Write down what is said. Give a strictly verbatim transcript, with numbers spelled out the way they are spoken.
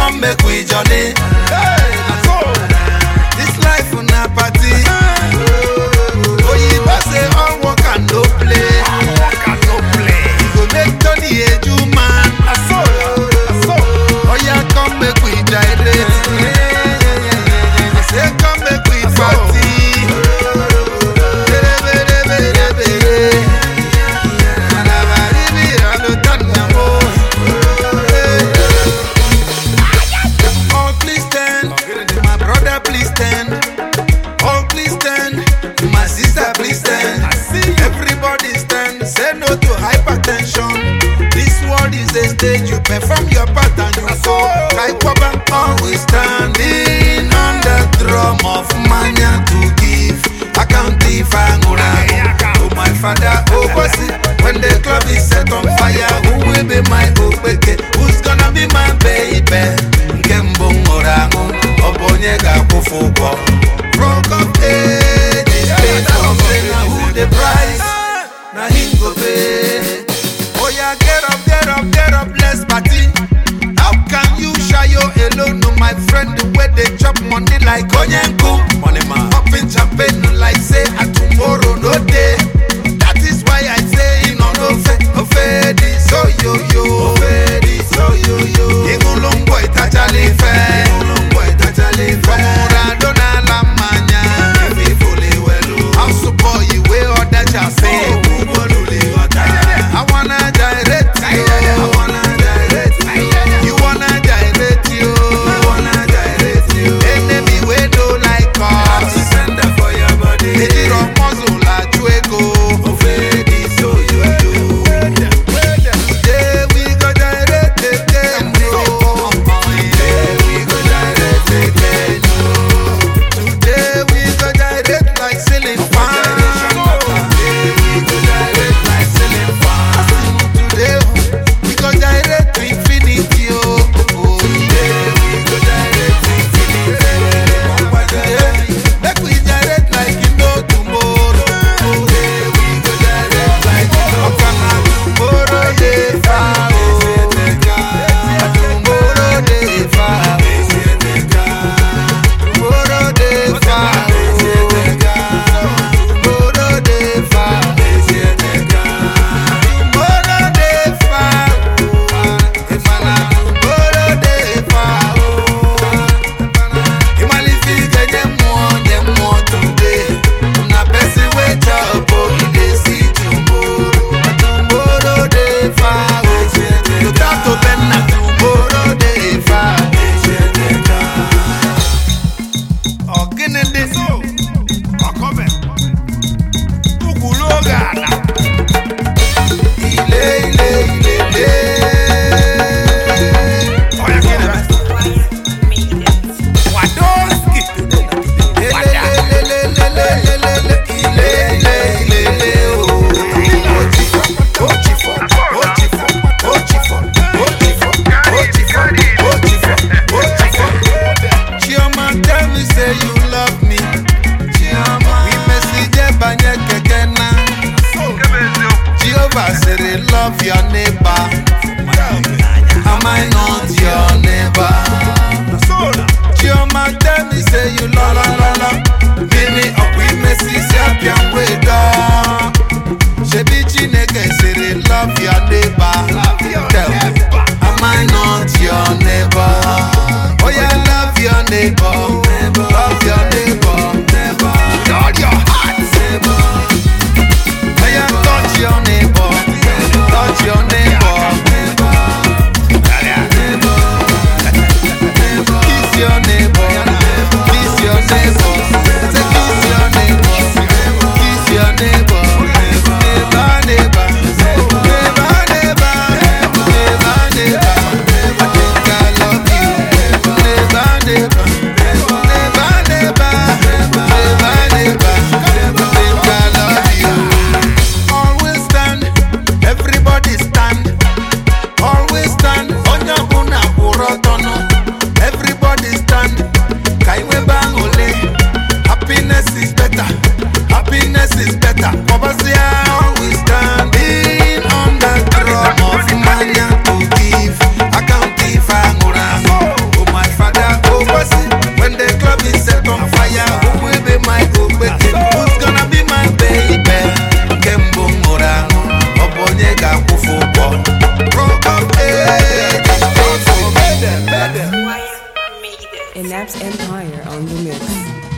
come make we jolly. Hey, that's all. This life on a party. Oh, you must say all work and no play. All work and no play. You go make Tony a Jew man. That's all. That's all. Oh yeah, come make we gyrate. I say come make we party. Stage, you perform your part and you go like Wabba, always standing on the drum of mania to give account if I'm oh my father, oh boss, when the club is set on fire, who will be my obeke? Who's gonna be my baby? Kembo Morango, Obonyega Kofuko, Rock of Ages, now who the price? Now he go pay. Oh yeah, get up, get up, get up, let's party. How can you shy you alone? No, my friend, the way they chop money like Onyenko. Money man, popping champagne like say a tomorrow no day. That is why I say no no fe, no fe this so yo yo, fe this so yo yo. Even long boy tachali fe, even long boy tachali fe. Muradona la manya, if fully well. How so boy you way or that you say? I wanna direct you. I wanna direct you. You wanna direct you. You wanna direct you. Enemy we don't like us. Send them for your body. They did a muzzle like Chuego. Ofedi so you do. Today we go direct again. Today we go direct again. Today we go direct like ceiling fan. Today we go direct like ceiling fan. We go direct to infinity, oh, oh. Yeah, we go direct to infinity. Make we direct like you know tomorrow. Oh, yeah, we go direct like you know tomorrow. They far, oh, tomorrow they far, tomorrow they far, tomorrow they far. Love your neighbor. Am I not your neighbor? Chioma tell me say you la la la la. Mimi up we messy say I'm way down. Shebi Chineke say love your neighbor. Tell me, am I not your neighbor? Oh yeah, love your neighbor. Love your neighbor. Lord your heart. Oh yeah, touch your neighbor. Touch your neighbor. Kiss your neighbor. Kiss your neighbor. Say kiss your neighbor. Kiss your neighbor. Neighbor, neighbor. Neighbor, neighbor. Neighbor, neighbor. I think I love you. Neighbor, neighbor. Enap's Empire on the mix.